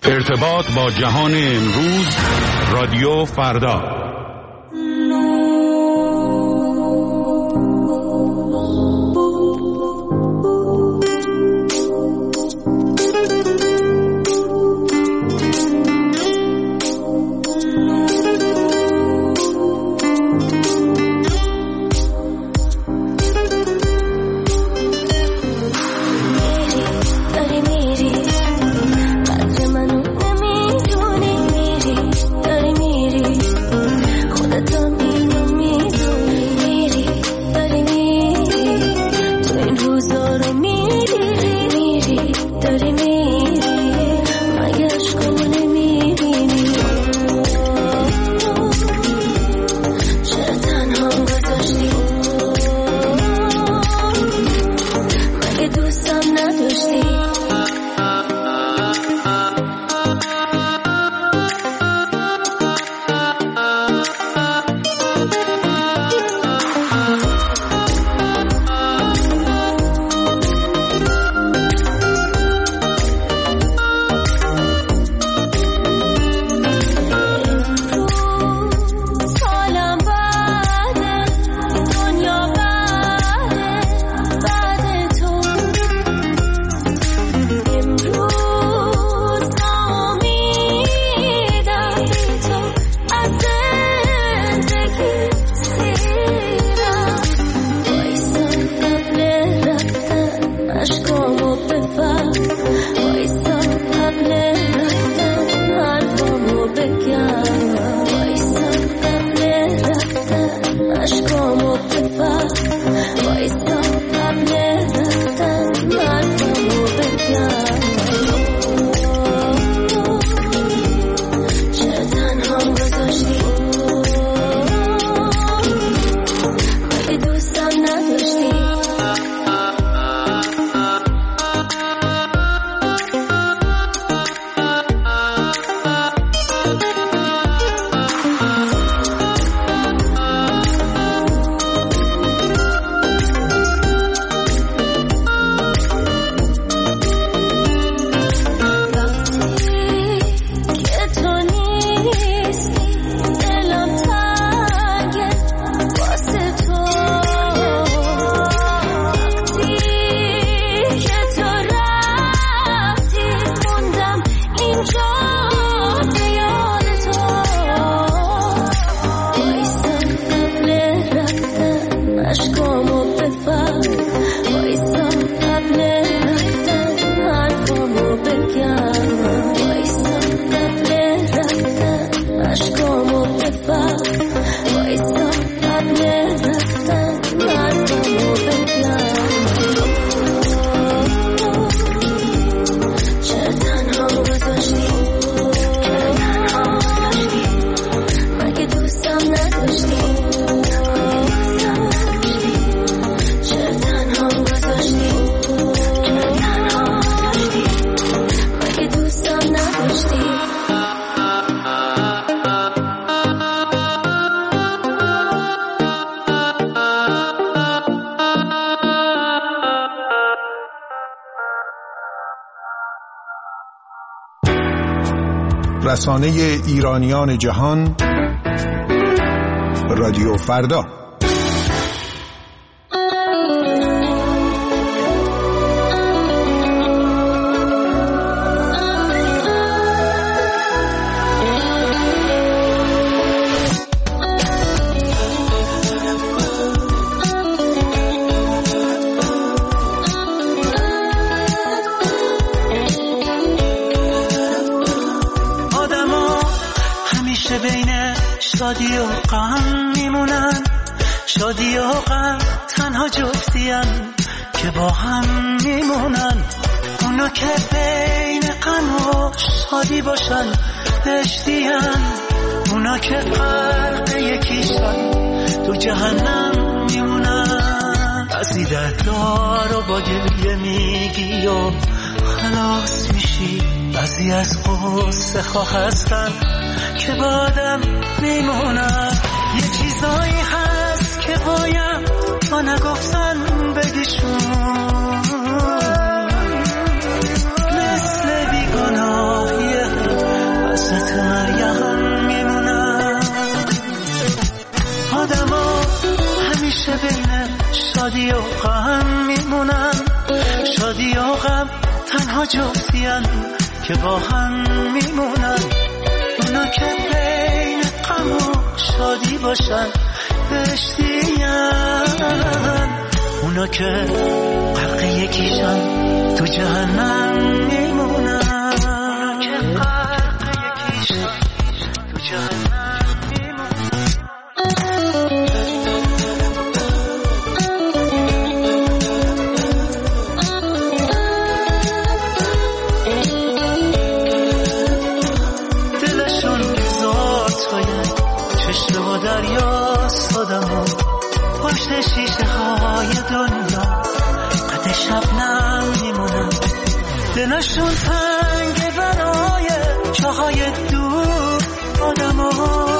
ارتباط با جهان امروز، رادیو فردا. رسانه ایرانیان جهان، رادیو فردا. شادی و غم میمونن، شادی و غم تنها جفتیان که با هم میمونن. اونا که بین غم و شادی باشن دشتیان، اونا که فرق یکیشن تو جهنم میمونن. بعضی دردار و با گریه میگی و خلاص میشی، بعضی از غصه خواه هستن که بادم میمونن. یه چیزایی هست که باید تا نگفتن بگیشون، مثل بیگناهی شادی و غم میمونن، شادی و غم تنها جفتیان که با هم میمونن. اونا که بین غم و شادی باشن بهشتیان، اونا که غرق یکیشن تو جهنم میمونن، اونا که غرق یکیشن تو جهنم میمونن. دلشون گذار توی چشم و دریاست آدمو، پشت شیشه های دنیا قد شبنم میمونن. دلشون تنگ برای چاهای دور آدمو،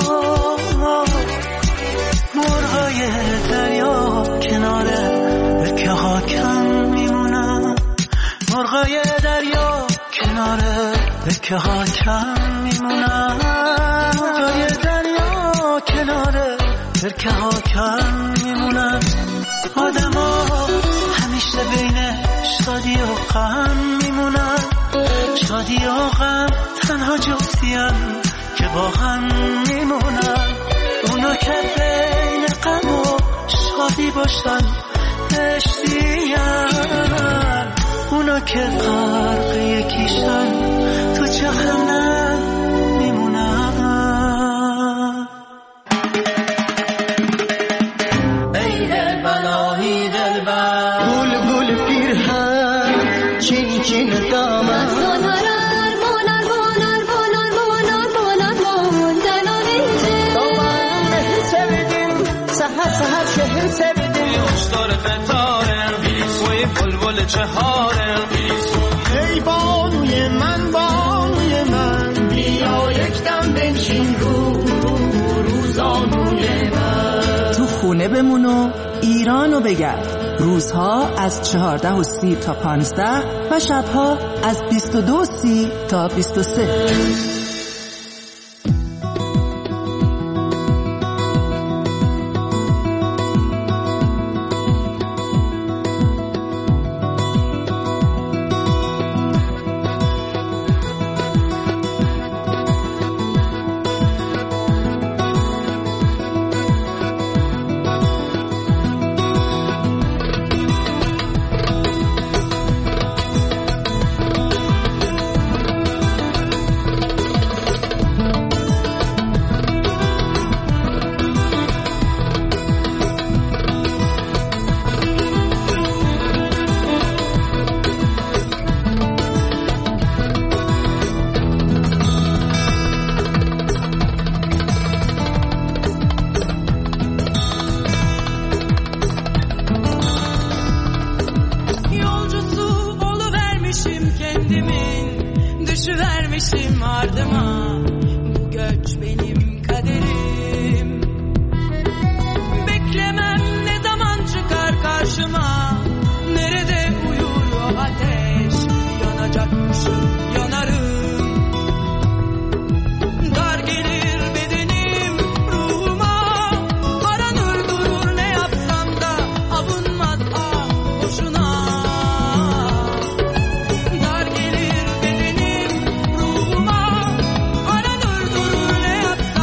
مرغای دریا کنار برکه ها کم میمونن، مرغای دریا کنار برکه ها کم میمونن، مرغای دریا کنار برکه ها کم میمونن. آدم ها همیشه بین شادی و غم میمونن، شادی و غم تنها جفتیان که با هم میمونن. اونا که بین غم و شادی باشن بهشتیان، اونا که غرق یکیشن تو جهنم میمونن. ای دلبر آهی دلبر، گل گل پیرهن چین چین دامن، سنارار مونار مونار مونار مونار مونار مونار دامن sevdim seher seher şehir sevdim yokuşlar fetarem soy bulbul çeharem ey banuye man bia yekdam benşin روزانوی من. تو خونه بمون و ایرانو بگرد. روزها از 14:30 تا 15 و شبها از 22:30 تا 23. Düşüvermişim ardıma, bu göç benim kaderim. Beklemem ne zaman çıkar karşıma, nerede uyur o ateş, yanacakmışım yanarım. Dar gelir bedenim ruhuma, aranır durur ne yapsam da avunmaz ah boşuna. Dar gelir bedenim ruhuma, aranır durur ne yapsam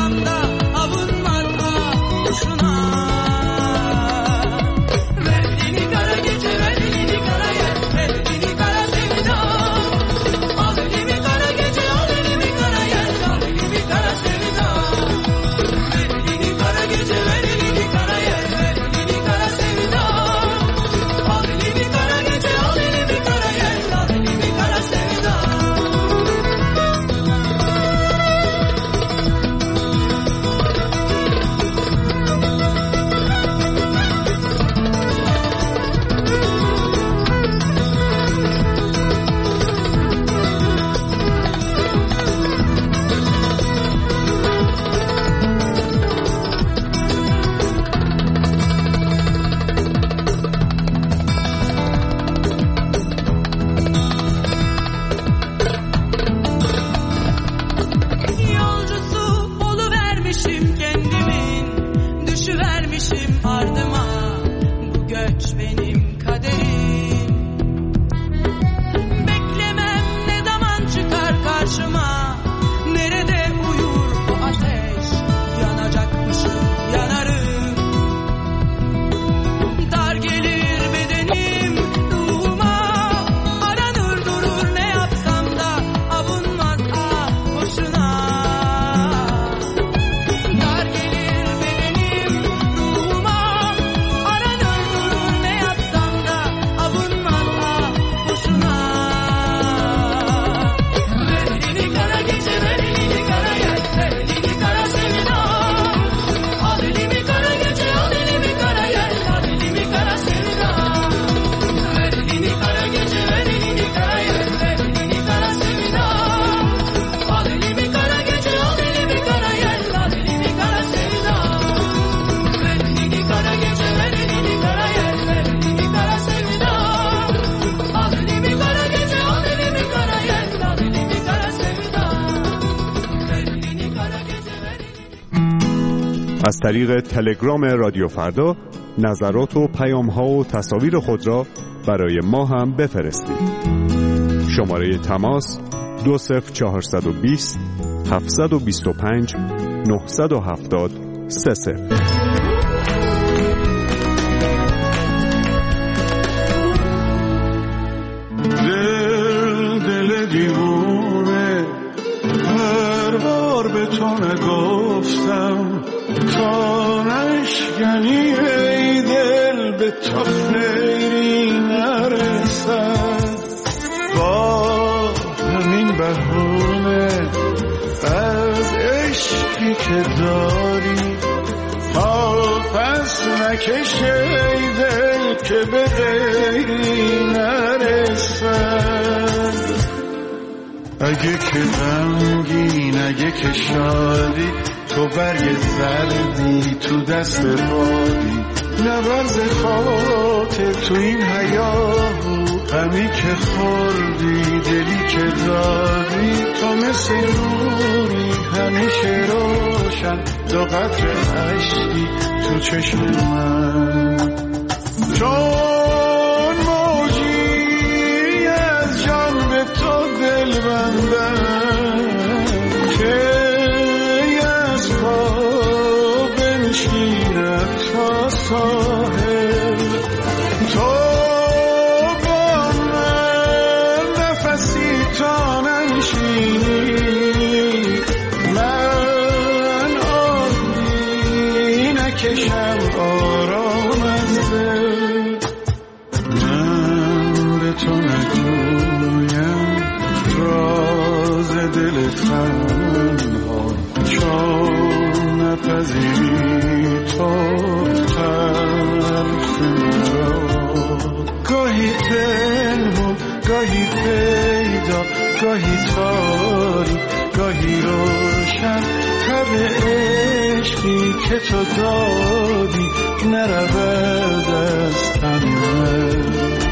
از طریق تلگرام رادیو فردا نظرات و پیام‌ها و تصاویر خود را برای ما هم بفرستید. شماره تماس 20420 725 970 30. دل دیوونه هر بار به تو نگفتم تا نشکنی ای دل به تو خیری نرسد. با همین بهونه از عشقی که داری تا پس نکش ای دل که به غیری نرسد. اگه که غمگین اگه که شادی تو برگ زردی تو دست بادی نبرز خاطر تو این حیاهو غمی که خوردی دلی که دادی تو مثل نوری همیشه روشن دو قطره عشقی تو چشم من چون موجی از جان به تو دل بندم که از پا بنشینم تا ساحل تو با من نفسی تا ننشینی من آبی نکشم آرام از دل. من به تو نگویم راز دل تنها چون نپذیری تو حرف مرا. گاهی پنهون گاهی پیدا گاهی تاری گاهی روشن تب عشقی که تو دادی نرود از تن من.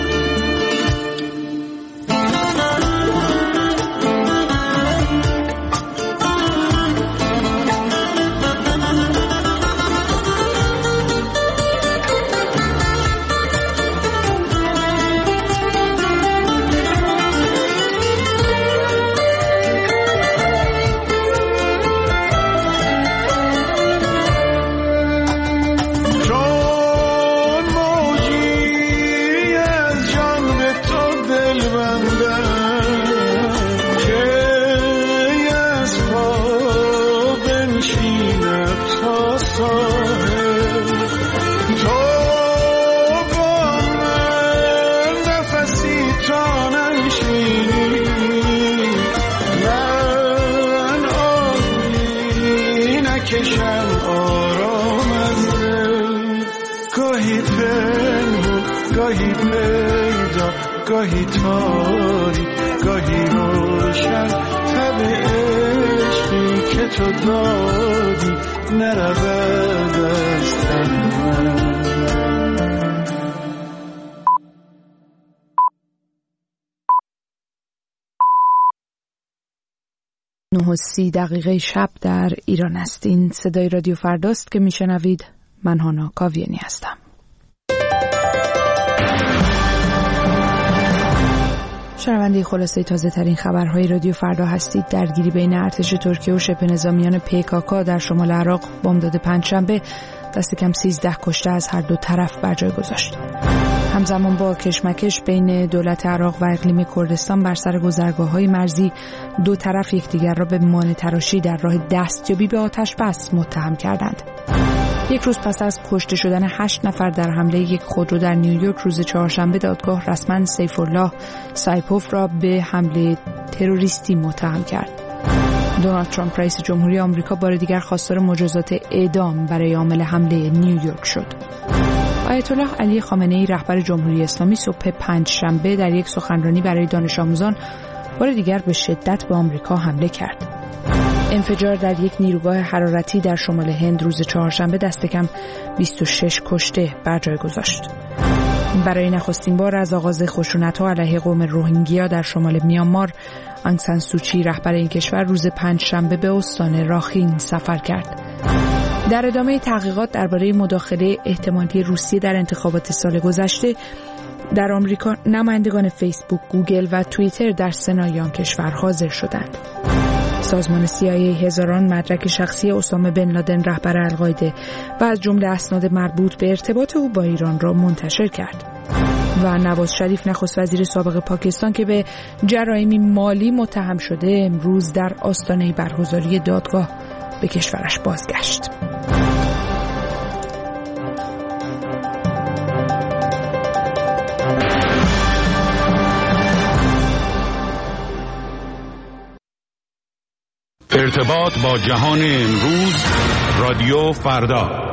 گاهی پیدا گاهی تاری گاهی روشن تب عشقی که تو دادی نرود از تن من. 9:30 شب در ایران است. این صدای رادیو فرداست که میشنوید. من هانا کاویانی هستم. شنونده خلاصه تازه ترین خبرهای رادیو فردا هستید. درگیری بین ارتش ترکیه و شبه نظامیان PKK در شمال عراق بامداد پنجشنبه دست کم 13 کشته از هر دو طرف بر جای گذاشت. همزمان با کشمکش بین دولت عراق و اقلیم کردستان بر سر گذرگاه‌های مرزی، دو طرف یکدیگر را به مانع‌تراشی در راه دستیابی به آتش بس متهم کردند. یک روز پس از کشته شدن 8 نفر در حمله یک خودرو در نیویورک روز چهارشنبه، دادگاه رسما سیف‌الله سایپوف را به حمله تروریستی متهم کرد. دونالد ترامپ رئیس جمهوری آمریکا بار دیگر خواستار مجازات اعدام برای عامل حمله نیویورک شد. آیت الله علی خامنه‌ای رهبر جمهوری اسلامی صبح پنجشنبه در یک سخنرانی برای دانش آموزان بار دیگر به شدت به آمریکا حمله کرد. انفجار در یک نیروگاه حرارتی در شمال هند روز چهارشنبه دست کم 26 کشته بر جای گذاشت. برای نخستین بار از آغاز خشونت‌ها علیه قوم روهینگیا در شمال میانمار، آنگ سان سوچی رهبر این کشور روز پنجشنبه به استان راخین سفر کرد. در ادامه تحقیقات درباره مداخله احتمالی روسیه در انتخابات سال گذشته در آمریکا، نمایندگان فیسبوک، گوگل و توییتر در سنای آن کشور حاضر شدند. سازمان CIA هزاران مدرک شخصی اسامه بن لادن رهبر القاعده و از جمله اسناد مربوط به ارتباط او با ایران را منتشر کرد. و نواز شریف نخست وزیر سابق پاکستان که به جرائمی مالی متهم شده، امروز در آستانه برگزاری دادگاه به کشورش بازگشت. ارتباط با جهان امروز، رادیو فردا.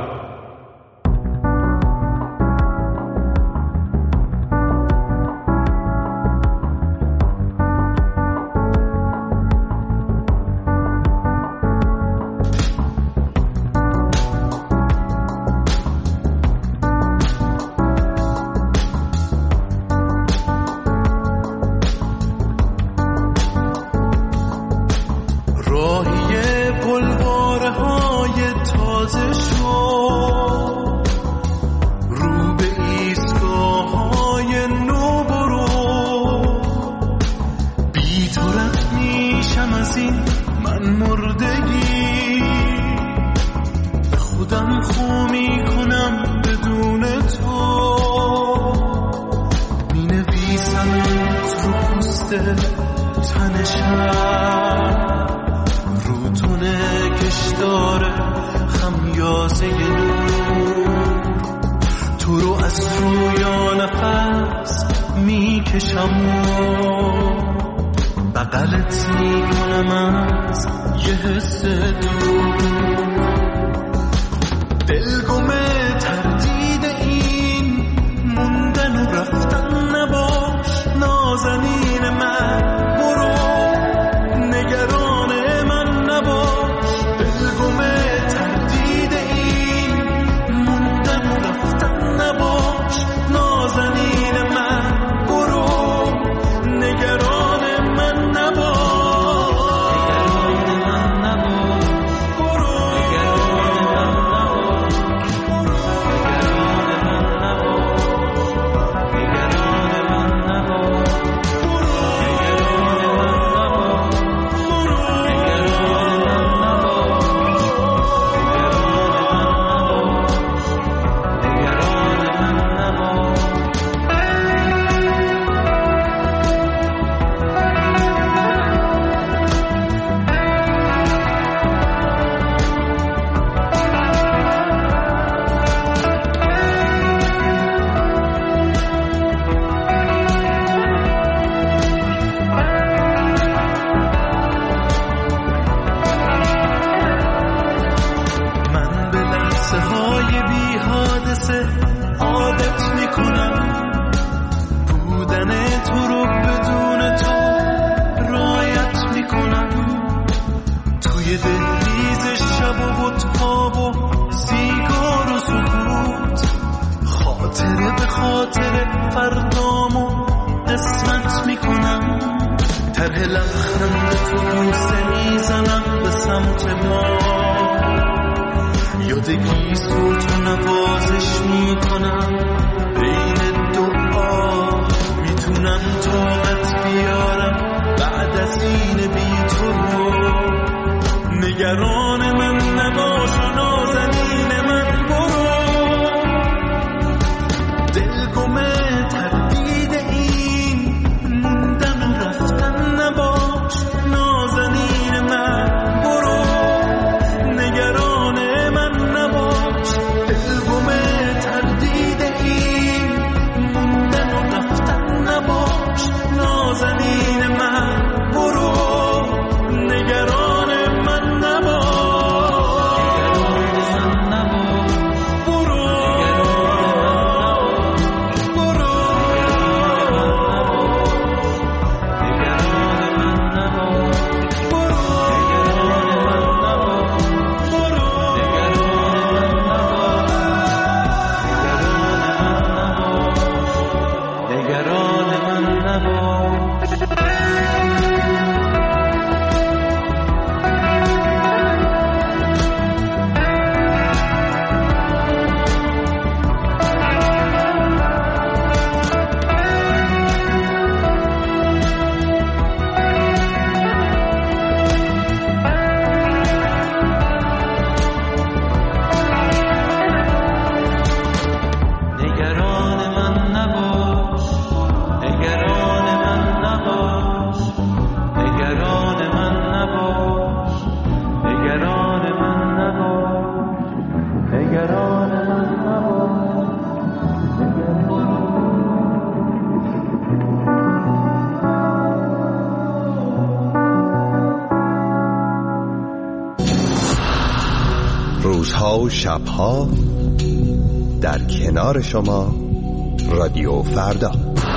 روزها و شبها در کنار شما رادیو فردا.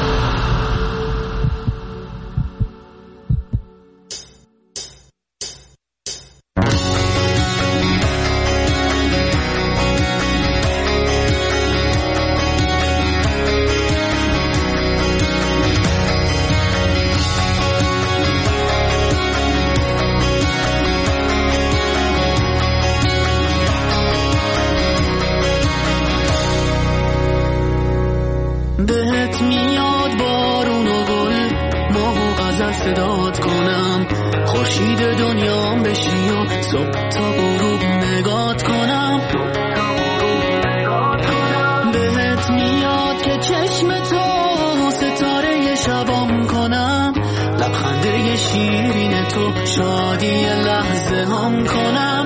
بهت میاد بارون و گل، ماه و غزل صدات کنم، خورشید دنیام بشی و صبح تا غروب نگات کنم. بهت میاد که چشم تو ستاره شبام کنم، لبخنده شیرین تو شادی لحظه هم کنم.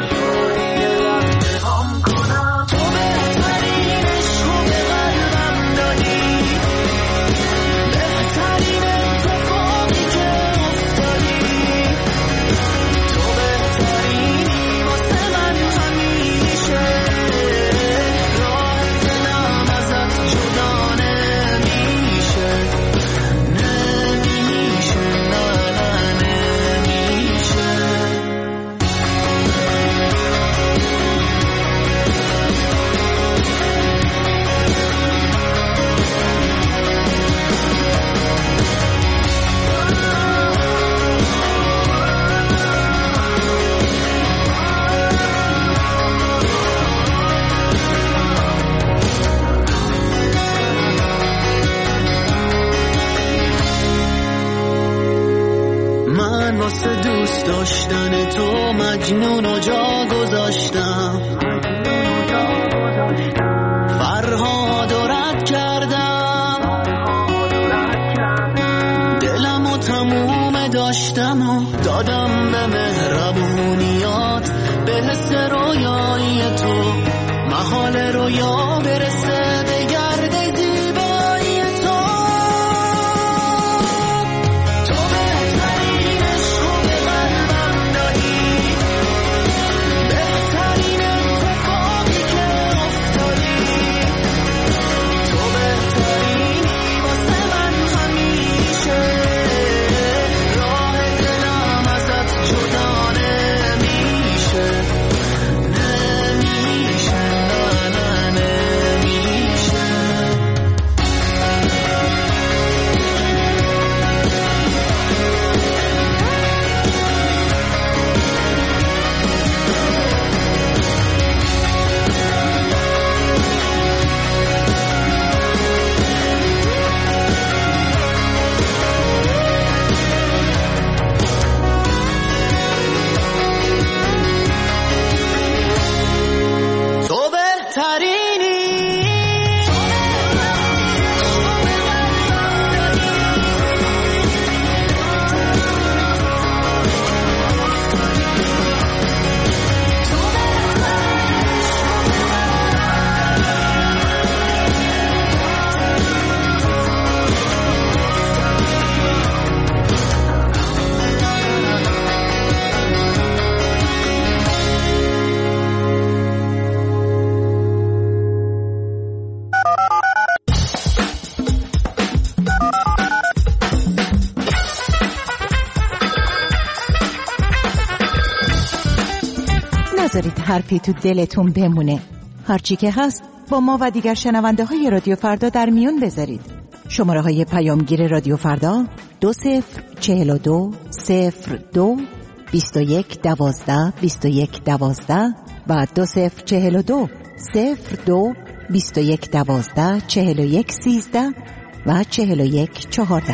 واسه دوست داشتن تو مجنون و جا گذاشتم، فرهاد و رد کردم، دلم و تموم داشتم و دادم به مهربونیات، به حس رویایی تو محال رویا برسه به گرد زیبایی تو. نذارید حرفی تو دلتون بمونه. هرچی که هست با ما و دیگر شنونده های رادیو فردا در میون بذارید. شماره های پیامگیر رادیو فردا 2042 02 21 12 21 12 و 2042 02 21 12 41 13 و 41 14.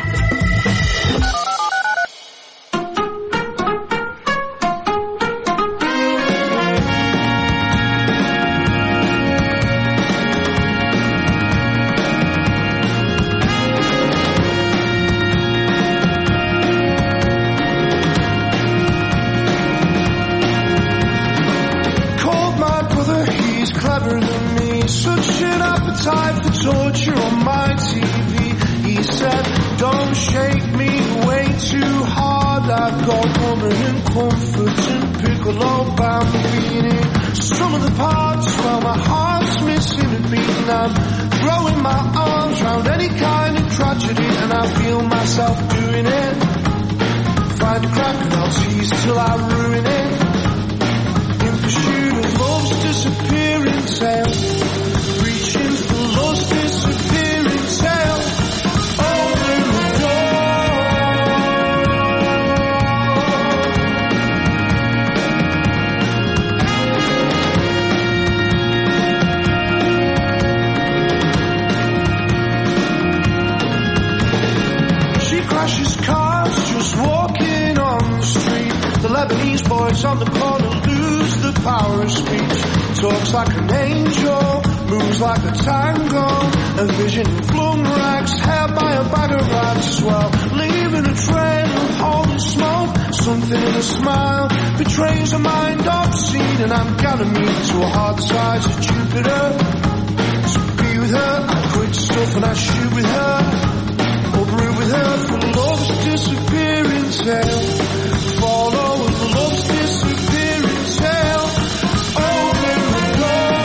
Torture on my TV. He said, don't shake me way too hard. I've got woman and comfort and piccolo bambini. Some of the parts, well my heart's missing a beat, and I'm throwing my arms round any kind of tragedy, and I feel myself doing it. Find a crack and I'll tease till I ruin it, in pursuit of love's disappearing tail, reaching for love's disappearing tail. Open the door. She crashes cars just walking on the street. The Lebanese boys on the corner lose the power of speech. Talks like an angel, moves like a tango, a vision in flung rags, hair by a bag of rags. Well, leaving a trail of holy smoke, something in a smile betrays a mind obscene, and I'm Ganymede to a hard side of Jupiter. To be with her, I quit stuff and I shoot with her, or brew with her for love's disappearing tail. Follow love's disappearing tail. Open the door.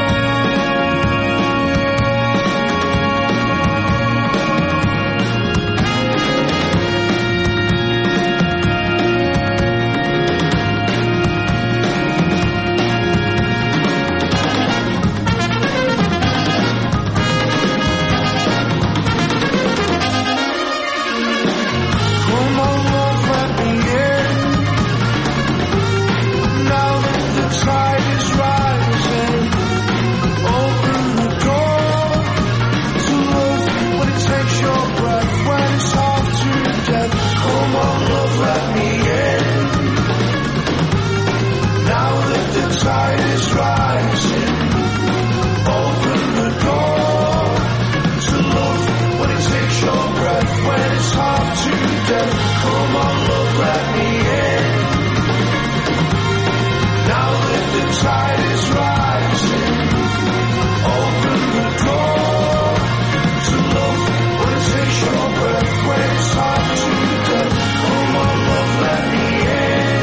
Come on, love, let me in. Now that the tide is rising, open the door to love when it takes your breath, when it's hard to death. Come on, love, let me in. Now that the tide is rising, open the door to love when it takes your breath, when it's hard to death. Come on, love, let me in. Now that the tide is rising, open the door to love when it takes your breath, when it's hard to death. Come on, love, let me in.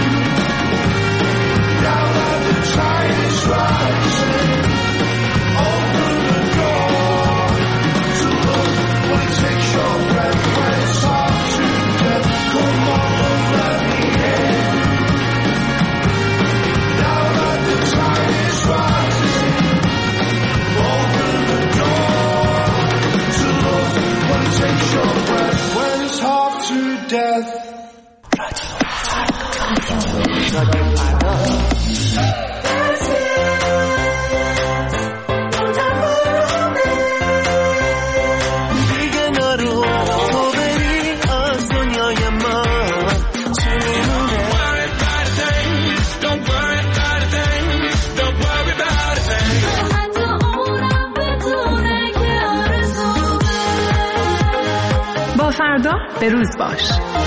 Now that the tide is rising, open the door to love when it takes your breath, when it's hard to death. Come on, love, let me in. Now that the tide is rising, open the door to love when it takes your breath, when it's hard to death. دیگه نرو تو بری از دنیای من چی میمونه. حتی اونم بدونه که آرزومه. با فردا به روز باش.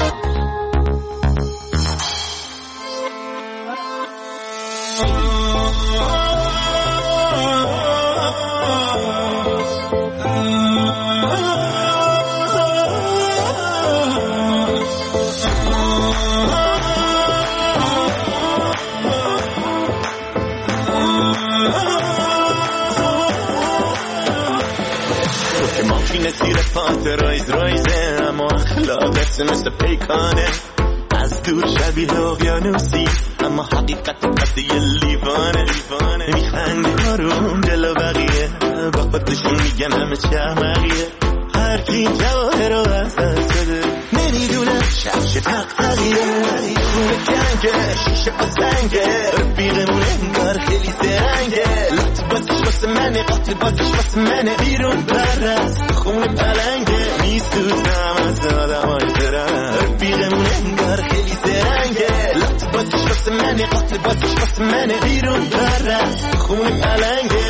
تو که ماشین زیر پات رایزه، اما اخلاقت مثل پیکانه. از دور شبیه اقیانوسی، اما حقیقت قد یه لیوانه. میخندی آروم جلو بقیه، با خودشون میگن همه چه احمقیه. هر کی جواهر رو از دست بده، نمیدونم شفش تقتقیه. خونه جنگه، شیشه با سنگه، رفیقمون انگار خیلی زرنگه. لط بازش واسه منه، قاتل بازش واسه منه. بیرون برست خونه پلنگه، میسوزم از آدم های زرنگ. رفیقمون انگار خیلی زرنگه. لط بازش واسه منه، قاتل بازش واسه منه. بیرون برست خونه پلنگه.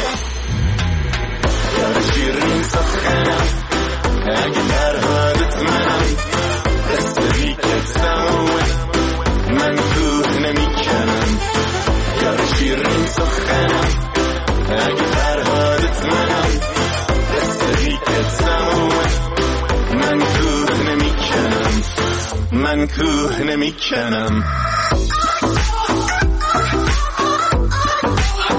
یار شیرین سخنم، اگه در حالت منم، دستوی که سموه من کوه نمی کنم. یار شیرین سخنم، اگه در حالت منم، دستوی که سموه من کوه نمی کنم. من کوه نمی کنم.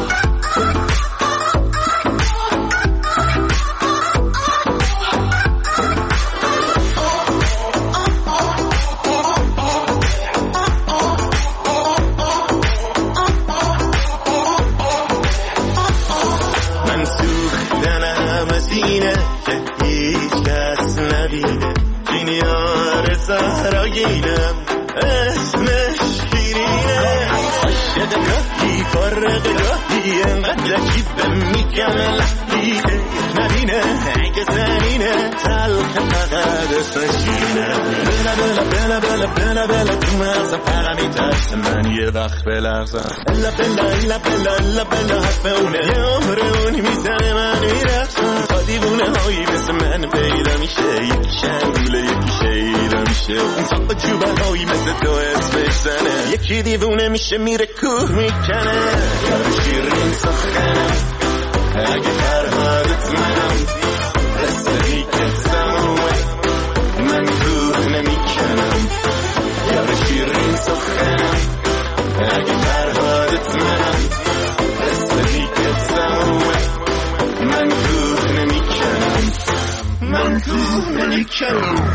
عاشق گاهی فارغ گاهی انقدر لکیبم میگم لحی نبینه اگه زنینه تلخ فقط اسمشینه بلا بلا بلا بلا بلا تو مغزم فقط میترسه من یه وقت بلغزم الا بلا الا بلا الا بلا حرف اونه یه عمرونی میزنه من میرخشم تا دیوونه هایی مثل من پیدا میشه یکی شنگوله یکی شیدا میشه اون تا جوبه هایی مثل تو اسمش زنه یکی دیوونه میشه میره کوه میکنه یارو شیرین سخنم اگه فرهادت منم رسدی که سمومه من کوه نمیکنم یارو شیرین سخنم اگه فرهادت منم رسدی که سمومه من کوه نمیکنم من کوه نمیکنم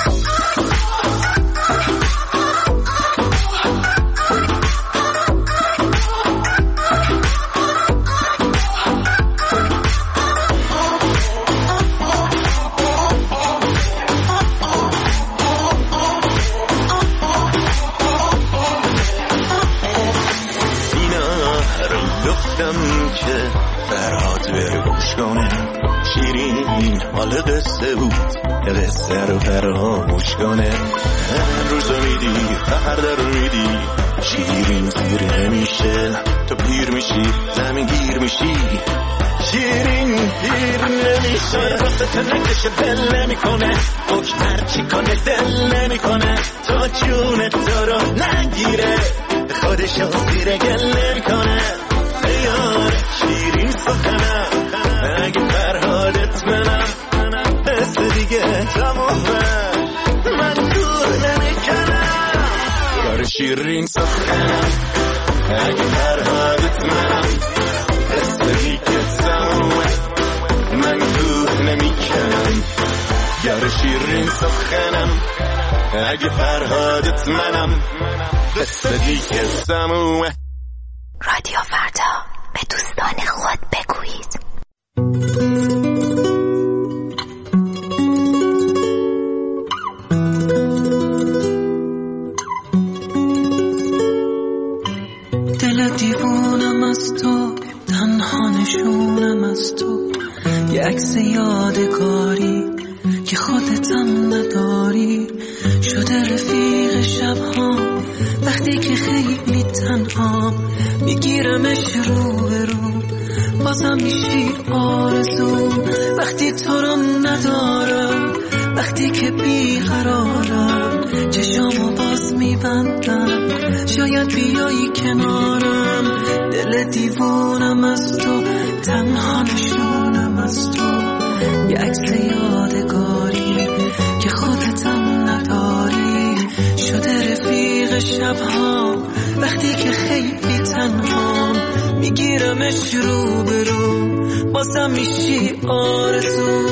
که فرهاد بره گوش کنه شیرین حال قصه بود قصه رو فراموش کنه روز رو میدی فردا رو میدی شیرین زیر نمیشه تو پیر میشی زمین گیر میشی شیرین گیر نمیشه وقت نکشه دل نمیکنه حکم هرچی کنه دل نمیکنه تا جون تو رو نگیره خودشو زیر گل نمیکنه یار شیرین سخنم اگه فرهادت منم بس دیگه تمومه من دور نمیکنم یار شیرین سخنم اگه فرهادت منم بس دیگه تمومه من دور نمیکنم یار شیرین سخنم اگه فرهادت منم بس دیگه تمومه رادیو فردا به دوستان خود بگویید. دل دیوونم از تو تنها نشونم از تو یه عکس یادگاری که خودتم نداری شده رفیق شبها وقتی که خیلی تنها میگیرمش رو به رو بازم میشی آرزو وقتی تو رو ندارم وقتی که بیقرارم چشامو باز میبندم شاید بیایی کنارم دل دیوونم از تو تنها نشونم از تو یه عکس یادگاری که خودتم نداری شده رفیق شبها وقتی که خیلی تنها میگیرمش رو به رو بازم میشی آرزو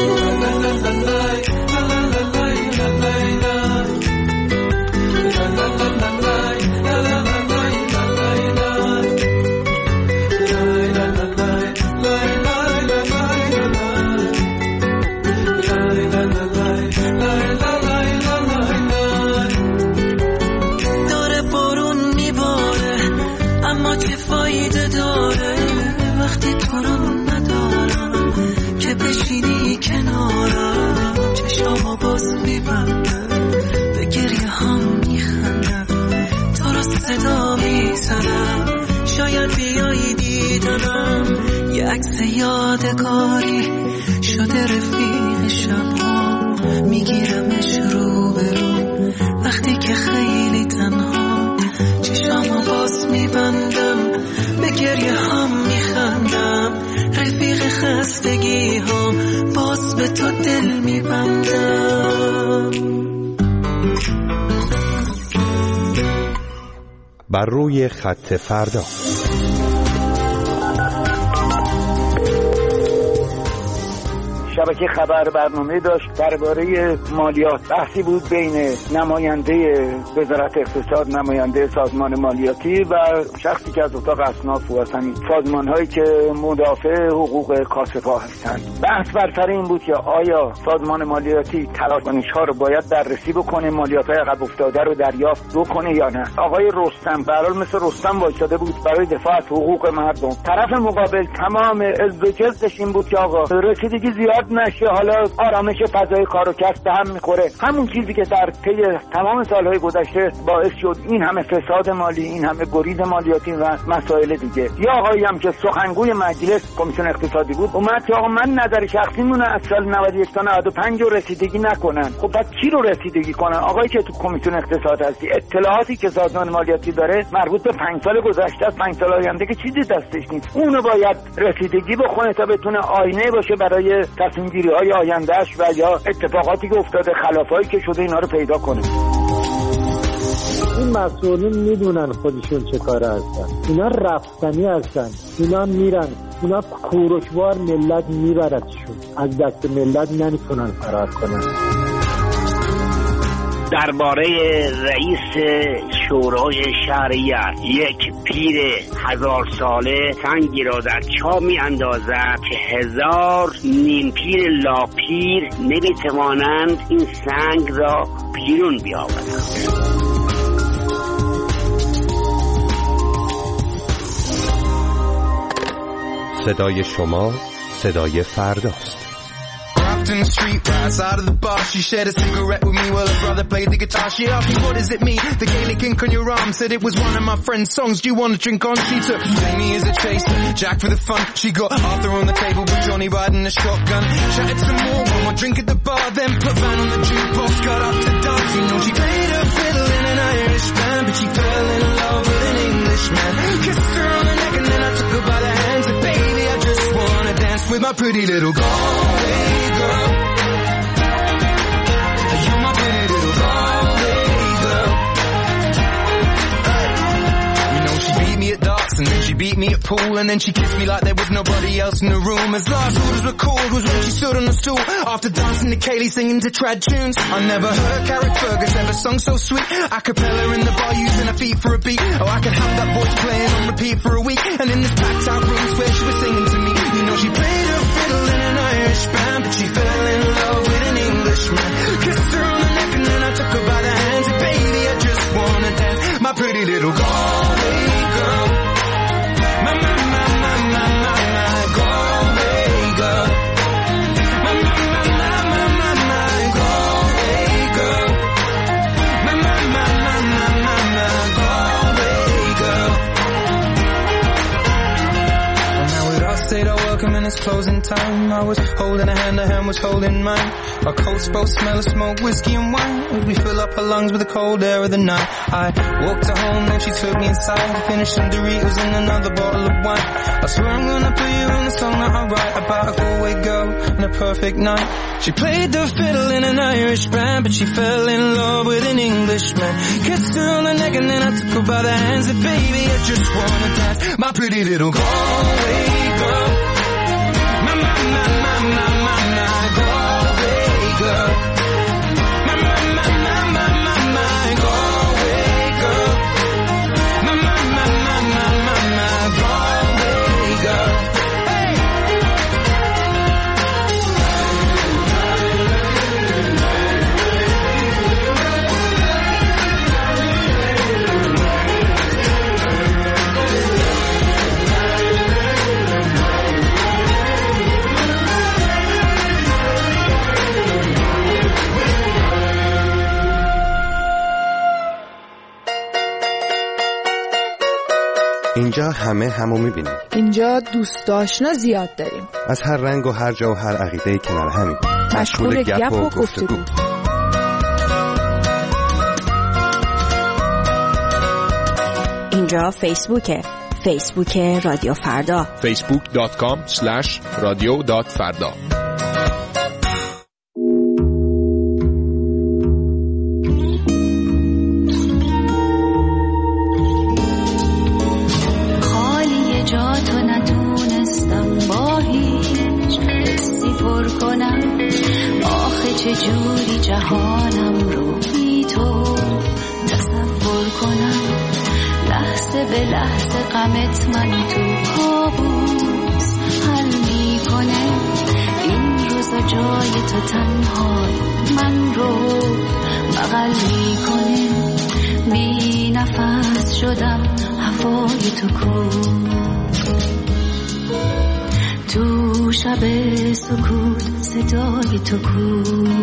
داره بارون میباره اما چه فایده داره وقتی تو رو ندارم که بشینی کنارم چشامو باز میبندم به گریه هم میخندم تو رو صدا میزنم شاید بیایی دیدنم یه عکس یادگاری شده رفیق شبها میگیرمش رو به رو وقتی که خیلی تنها چشامو باز میبندم به گریه هم میخندم رفیق خستگی هم باز به تو دل میبندم بر روی خط فردا شبکه خبر برنامه داشت درباره مالیات. بحثی بود بین نماینده وزارت اقتصاد، نماینده سازمان مالیاتی و شخصی که از اتاق اصناف و همین سازمان‌هایی که مدافع حقوق کاسب‌ها هستند. بحث بر سر این بود که آیا سازمان مالیاتی تراکنش‌ها رو باید بررسی بکنه، مالیات‌های عقب افتاده رو دریافت بکنه یا نه. آقای رستم به هر حال مثل رستم وایساده بود برای دفاع از حقوق مردم. طرف مقابل تمام ازدواجش این بود که آقا رسیدگی زیاد نشه، حالا آرامش فضای کار و کسب به هم می‌خوره. همون چیزی که در طی تمام سال‌های گذشته باعث شد این همه فساد مالی، این همه گریز مالیاتی و مسائل دیگه. یا آقایی هم که سخنگوی مجلس کمیسیون اقتصادی بود اومد که آقا من نظر شخصی مونه از سال 91 تا 95 رو رسیدگی نکنن. خب بعد کی رو رسیدگی کنن؟ آقایی که تو کمیسیون اقتصاد هستی، اطلاعاتی که سازمان مالیاتی داره مربوط به 5 سال گذشته است، 5 سال آینده که چیزی دستش نیست. اونو باید رسیدگی بکنه تا بتونه آینه باشه برای تصمیم گیری های آیندهش و یا اتفاقاتی که افتاده، خلافایی که شده اینا رو پیدا کنه. این مسئولین میدونن خودشون چه کاره هستن، اینا رفتنی هستن، اینا میرن، اینا کوروشوار ملت میبردشون، از دست ملت نمیتونن فرار کنن. درباره رئیس شورای شهریت، یک پیر 1000 ساله سنگی را در چاه می اندازد که 1000 نیم پیر لاپیر نمیتوانند این سنگ را بیرون بیاورند. صدای شما، صدای فرداست. In the street, right outside of the bar, she shared a cigarette with me while her brother played the guitar. She asked me, what does it mean? The Gaelic ink on your arm said it was one of my friend's songs. Do you want to drink on? She took Jamie as a chaser, Jack for the fun. She got Arthur on the table with Johnny riding a shotgun. Chatted some more, one more drink at the bar, then put Van on the jukebox, got up to dance. You know she played her fiddle in an Irish band, but she fell in love with an Englishman. Kissed her on the neck and then I took her by the hands. Said, baby, I just wanna dance with my pretty little Galway girl. You're my pretty little Galway girl. You know she beat me at darts and then she beat me at pool and then she kissed me like there was nobody else in the room. As last orders were called was when she stood on the stool after dancing to Kaylee singing to trad tunes. I never heard Carrick Fergus ever sung so sweet. A cappella in the bar using her feet for a beat. Oh, I could have that voice playing on repeat for a week. And in this packed out room where she was singing to me, you know she played her fiddle in an Irish band, but she fell in love with an Englishman. Kissed her on the neck and then I took her by the hands. And baby, I just wanna dance, my pretty little Galway girl. My Galway girl. My Galway girl. My Galway girl. And now with us stayed our welcome and it's closing time. I was holding a hand was holding mine. Our coats both smell of smoke, whiskey and wine as we fill up her lungs with the cold air of the night. I walked her home, then she took me inside, finished some Doritos and another bottle of wine. I swear I'm gonna put you in the song that I write about a Galway girl and a perfect night. She played the fiddle in an Irish band, but she fell in love with an Englishman. Kissed her on the neck and then I took her by the hands. And baby, I just wanna dance, my pretty little Galway girl. My Galway girl. My Galway girl. My Galway girl. Hey. اینجا همه همو میبینیم. اینجا دوست آشنا زیاد داریم. از هر رنگ و هر جا و هر عقیده‌ای کنار همیم. مشغول گپ و گفتگو. اینجا فیسبوکه. فیسبوک رادیو فردا. facebook.com/radio.farda. خالی جاتو نتونستم با هیچ حسی پر کنم. یه جوری جهانم رو بی تو تصور کنم، لحظه به لحظه غمت من تو کابوس حل میکنه. این روزا جای تو تنهای من رو بغل میکنه. بی نفس شدم هوای تو کو، تو شب سکوت صدای تو کو.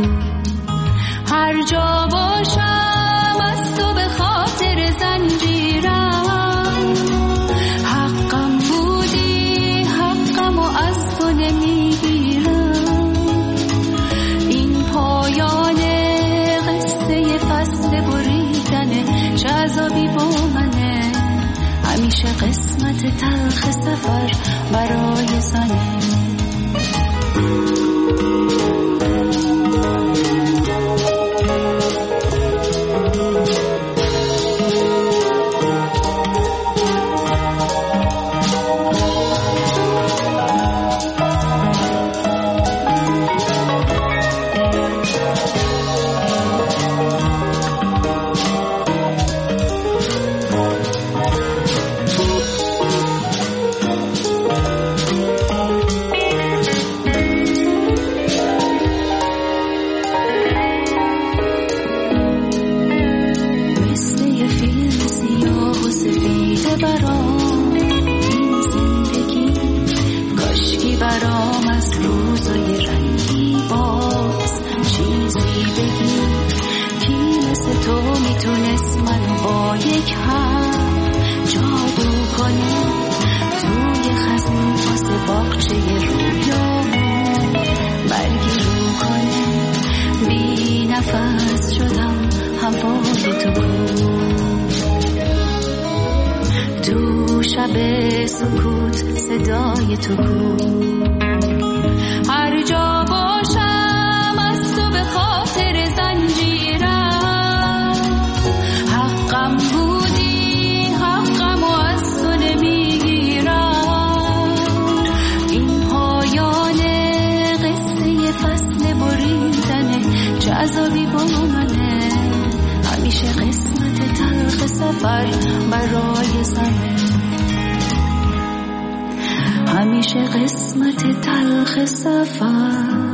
هر جا باشم از تو به خاطر زنجیرم، حقم بودی حقم و از تو نمیگیرم. این پایان قصه فصل بریدنه، چه عذابی با منه. همیشه قسمت تلخ سفر برای زنه. هر جا باشم از تو به خاطر زنجیرم، حقم بودی حقم و از تو نمیگیرم. این پایان قصه فصل بریدنه، چه عذابی با منه. همیشه قسمت تلخ سفر برای زنه، همیشه قسمت تلخ سفر